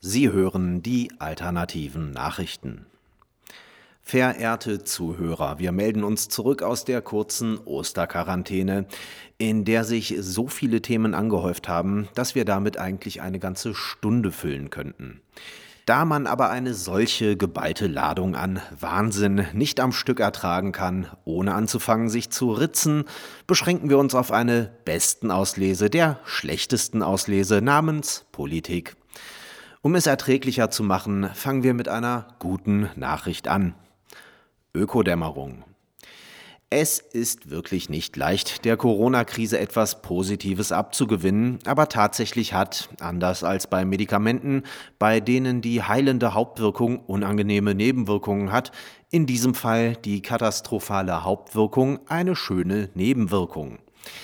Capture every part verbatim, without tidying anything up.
Sie hören die alternativen Nachrichten. Verehrte Zuhörer, wir melden uns zurück aus der kurzen Osterquarantäne, in der sich so viele Themen angehäuft haben, dass wir damit eigentlich eine ganze Stunde füllen könnten. Da man aber eine solche geballte Ladung an Wahnsinn nicht am Stück ertragen kann, ohne anzufangen, sich zu ritzen, beschränken wir uns auf eine Bestenauslese der schlechtesten Auslese namens Politik. Um es erträglicher zu machen, fangen wir mit einer guten Nachricht an. Ökodämmerung. Es ist wirklich nicht leicht, der Corona-Krise etwas Positives abzugewinnen, aber tatsächlich hat, anders als bei Medikamenten, bei denen die heilende Hauptwirkung unangenehme Nebenwirkungen hat, in diesem Fall die katastrophale Hauptwirkung eine schöne Nebenwirkung.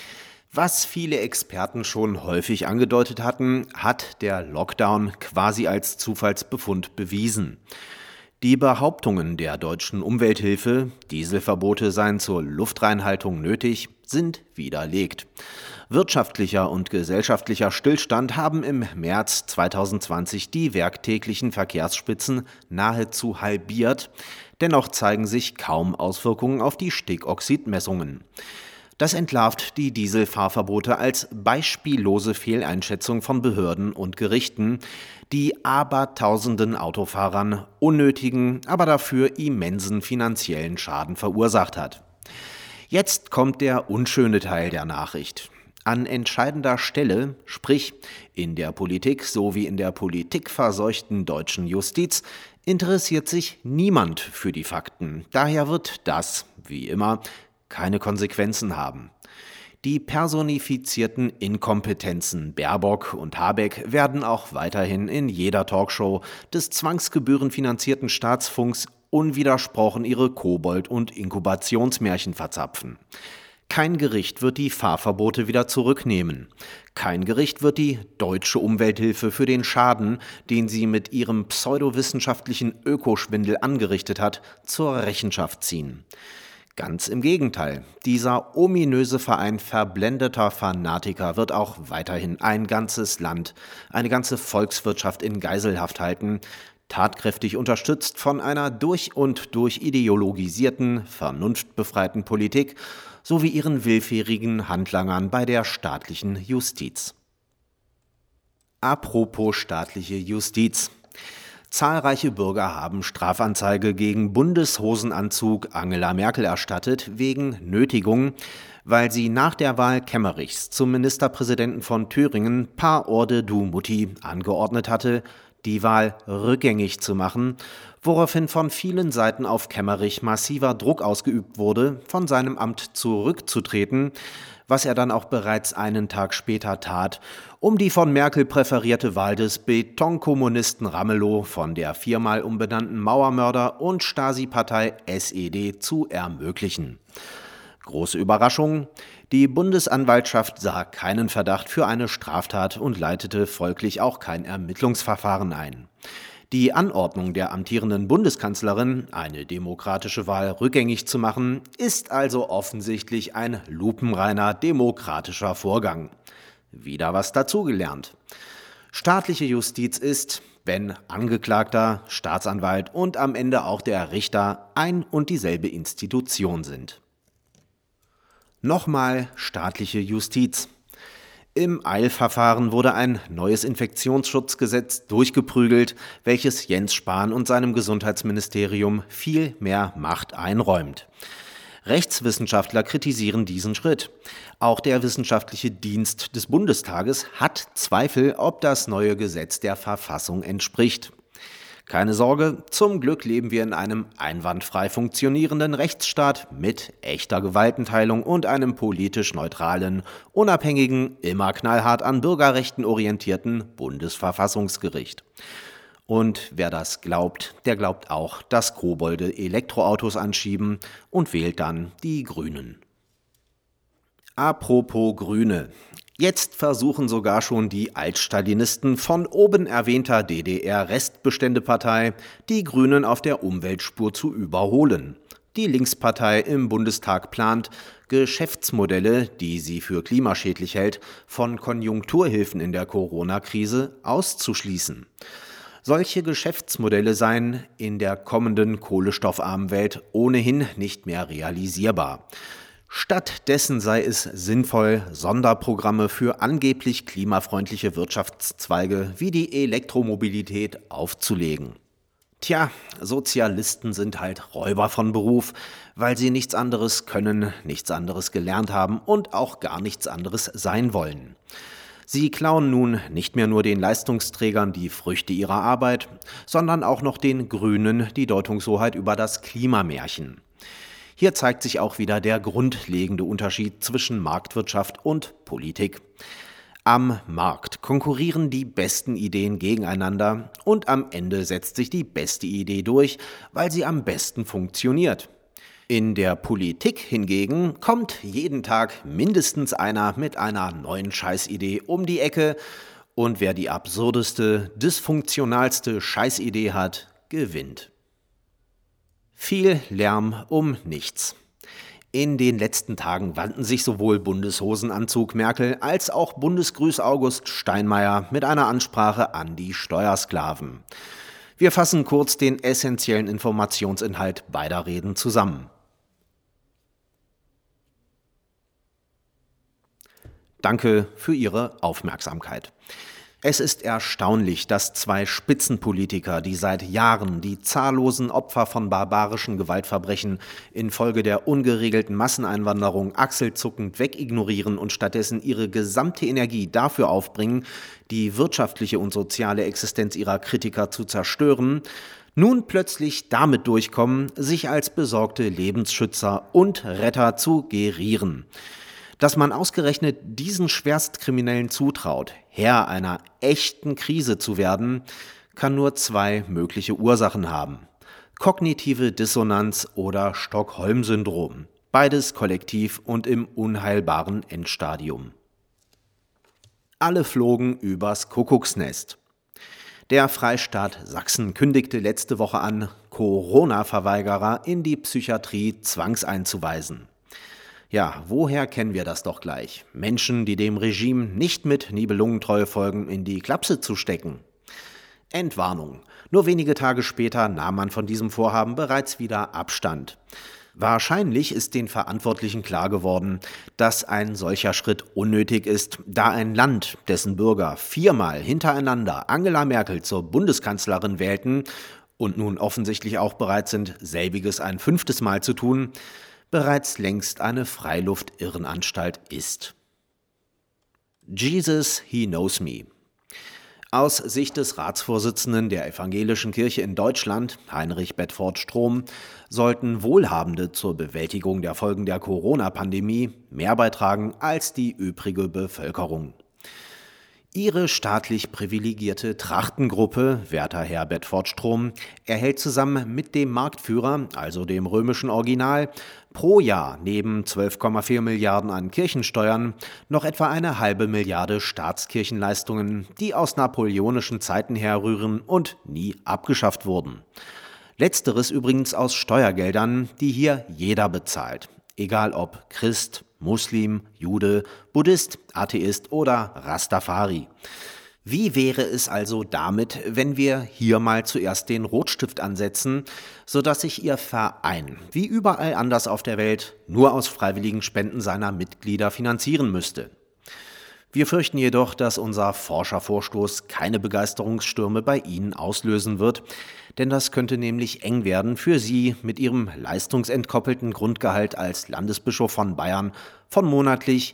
Was viele Experten schon häufig angedeutet hatten, hat der Lockdown quasi als Zufallsbefund bewiesen. Die Behauptungen der deutschen Umwelthilfe, Dieselverbote seien zur Luftreinhaltung nötig, sind widerlegt. Wirtschaftlicher und gesellschaftlicher Stillstand haben im März zweitausendzwanzig die werktäglichen Verkehrsspitzen nahezu halbiert. Dennoch zeigen sich kaum Auswirkungen auf die Stickoxidmessungen. Das entlarvt die Dieselfahrverbote als beispiellose Fehleinschätzung von Behörden und Gerichten, die abertausenden Autofahrern unnötigen, aber dafür immensen finanziellen Schaden verursacht hat. Jetzt kommt der unschöne Teil der Nachricht. An entscheidender Stelle, sprich in der Politik sowie in der politikverseuchten deutschen Justiz, interessiert sich niemand für die Fakten. Daher wird das, wie immer, keine Konsequenzen haben. Die personifizierten Inkompetenzen Baerbock und Habeck werden auch weiterhin in jeder Talkshow des zwangsgebührenfinanzierten Staatsfunks unwidersprochen ihre Kobold- und Inkubationsmärchen verzapfen. Kein Gericht wird die Fahrverbote wieder zurücknehmen. Kein Gericht wird die deutsche Umwelthilfe für den Schaden, den sie mit ihrem pseudowissenschaftlichen Ökoschwindel angerichtet hat, zur Rechenschaft ziehen. Ganz im Gegenteil, dieser ominöse Verein verblendeter Fanatiker wird auch weiterhin ein ganzes Land, eine ganze Volkswirtschaft in Geiselhaft halten, tatkräftig unterstützt von einer durch und durch ideologisierten, vernunftbefreiten Politik sowie ihren willfährigen Handlangern bei der staatlichen Justiz. Apropos staatliche Justiz. Zahlreiche Bürger haben Strafanzeige gegen Bundeshosenanzug Angela Merkel erstattet wegen Nötigung, weil sie nach der Wahl Kemmerichs zum Ministerpräsidenten von Thüringen par Ordre du Mutti angeordnet hatte, die Wahl rückgängig zu machen, woraufhin von vielen Seiten auf Kemmerich massiver Druck ausgeübt wurde, von seinem Amt zurückzutreten, was er dann auch bereits einen Tag später tat, um die von Merkel präferierte Wahl des Betonkommunisten Ramelow von der viermal umbenannten Mauermörder- und Stasi-Partei S E D zu ermöglichen. Große Überraschung: Die Bundesanwaltschaft sah keinen Verdacht für eine Straftat und leitete folglich auch kein Ermittlungsverfahren ein. Die Anordnung der amtierenden Bundeskanzlerin, eine demokratische Wahl rückgängig zu machen, ist also offensichtlich ein lupenreiner demokratischer Vorgang. Wieder was dazugelernt. Staatliche Justiz ist, wenn Angeklagter, Staatsanwalt und am Ende auch der Richter ein und dieselbe Institution sind. Nochmal staatliche Justiz. Im Eilverfahren wurde ein neues Infektionsschutzgesetz durchgeprügelt, welches Jens Spahn und seinem Gesundheitsministerium viel mehr Macht einräumt. Rechtswissenschaftler kritisieren diesen Schritt. Auch der wissenschaftliche Dienst des Bundestages hat Zweifel, ob das neue Gesetz der Verfassung entspricht. Keine Sorge, zum Glück leben wir in einem einwandfrei funktionierenden Rechtsstaat mit echter Gewaltenteilung und einem politisch neutralen, unabhängigen, immer knallhart an Bürgerrechten orientierten Bundesverfassungsgericht. Und wer das glaubt, der glaubt auch, dass Kobolde Elektroautos anschieben und wählt dann die Grünen. Apropos Grüne. Jetzt versuchen sogar schon die Altstalinisten von oben erwähnter D D R-Restbeständepartei, die Grünen auf der Umweltspur zu überholen. Die Linkspartei im Bundestag plant, Geschäftsmodelle, die sie für klimaschädlich hält, von Konjunkturhilfen in der Corona-Krise auszuschließen. Solche Geschäftsmodelle seien in der kommenden kohlenstoffarmen Welt ohnehin nicht mehr realisierbar. Stattdessen sei es sinnvoll, Sonderprogramme für angeblich klimafreundliche Wirtschaftszweige wie die Elektromobilität aufzulegen. Tja, Sozialisten sind halt Räuber von Beruf, weil sie nichts anderes können, nichts anderes gelernt haben und auch gar nichts anderes sein wollen. Sie klauen nun nicht mehr nur den Leistungsträgern die Früchte ihrer Arbeit, sondern auch noch den Grünen die Deutungshoheit über das Klimamärchen. Hier zeigt sich auch wieder der grundlegende Unterschied zwischen Marktwirtschaft und Politik. Am Markt konkurrieren die besten Ideen gegeneinander und am Ende setzt sich die beste Idee durch, weil sie am besten funktioniert. In der Politik hingegen kommt jeden Tag mindestens einer mit einer neuen Scheißidee um die Ecke und wer die absurdeste, dysfunktionalste Scheißidee hat, gewinnt. Viel Lärm um nichts. In den letzten Tagen wandten sich sowohl Bundeshosenanzug Merkel als auch Bundesgrüß August Steinmeier mit einer Ansprache an die Steuersklaven. Wir fassen kurz den essentiellen Informationsinhalt beider Reden zusammen. Danke für Ihre Aufmerksamkeit. Es ist erstaunlich, dass zwei Spitzenpolitiker, die seit Jahren die zahllosen Opfer von barbarischen Gewaltverbrechen infolge der ungeregelten Masseneinwanderung achselzuckend wegignorieren und stattdessen ihre gesamte Energie dafür aufbringen, die wirtschaftliche und soziale Existenz ihrer Kritiker zu zerstören, nun plötzlich damit durchkommen, sich als besorgte Lebensschützer und Retter zu gerieren. Dass man ausgerechnet diesen Schwerstkriminellen zutraut, Herr einer echten Krise zu werden, kann nur zwei mögliche Ursachen haben: kognitive Dissonanz oder Stockholm-Syndrom. Beides kollektiv und im unheilbaren Endstadium. Alle flogen übers Kuckucksnest. Der Freistaat Sachsen kündigte letzte Woche an, Corona-Verweigerer in die Psychiatrie zwangseinzuweisen. Ja, woher kennen wir das doch gleich? Menschen, die dem Regime nicht mit Nibelungentreue folgen, in die Klapse zu stecken. Entwarnung. Nur wenige Tage später nahm man von diesem Vorhaben bereits wieder Abstand. Wahrscheinlich ist den Verantwortlichen klar geworden, dass ein solcher Schritt unnötig ist, da ein Land, dessen Bürger viermal hintereinander Angela Merkel zur Bundeskanzlerin wählten und nun offensichtlich auch bereit sind, selbiges ein fünftes Mal zu tun, bereits längst eine Freiluft-Irrenanstalt ist. Jesus, he knows me. Aus Sicht des Ratsvorsitzenden der Evangelischen Kirche in Deutschland, Heinrich Bedford-Strom, sollten Wohlhabende zur Bewältigung der Folgen der Corona-Pandemie mehr beitragen als die übrige Bevölkerung. Ihre staatlich privilegierte Trachtengruppe, werter Herr Bedford-Strom, erhält zusammen mit dem Marktführer, also dem römischen Original, pro Jahr neben zwölf Komma vier Milliarden an Kirchensteuern noch etwa eine halbe Milliarde Staatskirchenleistungen, die aus napoleonischen Zeiten herrühren und nie abgeschafft wurden. Letzteres übrigens aus Steuergeldern, die hier jeder bezahlt, egal ob Christ, Muslim, Jude, Buddhist, Atheist oder Rastafari. Wie wäre es also damit, wenn wir hier mal zuerst den Rotstift ansetzen, sodass sich Ihr Verein, wie überall anders auf der Welt, nur aus freiwilligen Spenden seiner Mitglieder finanzieren müsste? Wir fürchten jedoch, dass unser Forschervorstoß keine Begeisterungsstürme bei Ihnen auslösen wird, denn das könnte nämlich eng werden für Sie mit Ihrem leistungsentkoppelten Grundgehalt als Landesbischof von Bayern von monatlich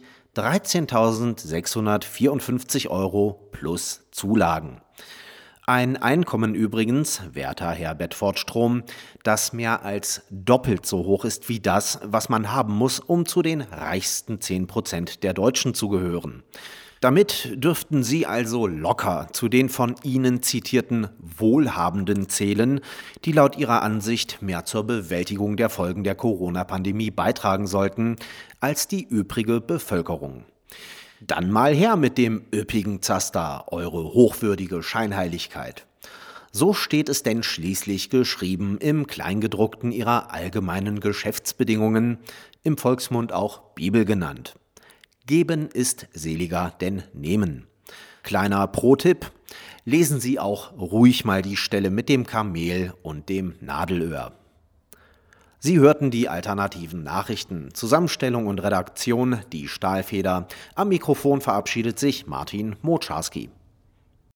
dreizehntausendsechshundertvierundfünfzig Euro plus Zulagen. Ein Einkommen übrigens, werter Herr Bedford-Strom, das mehr als doppelt so hoch ist wie das, was man haben muss, um zu den reichsten zehn Prozent der Deutschen zu gehören. Damit dürften Sie also locker zu den von Ihnen zitierten Wohlhabenden zählen, die laut Ihrer Ansicht mehr zur Bewältigung der Folgen der Corona-Pandemie beitragen sollten als die übrige Bevölkerung. Dann mal her mit dem üppigen Zaster, eure hochwürdige Scheinheiligkeit. So steht es denn schließlich geschrieben im Kleingedruckten ihrer allgemeinen Geschäftsbedingungen, im Volksmund auch Bibel genannt. Geben ist seliger denn nehmen. Kleiner Pro-Tipp: Lesen Sie auch ruhig mal die Stelle mit dem Kamel und dem Nadelöhr. Sie hörten die alternativen Nachrichten. Zusammenstellung und Redaktion, die Stahlfeder. Am Mikrofon verabschiedet sich Martin Motscharski.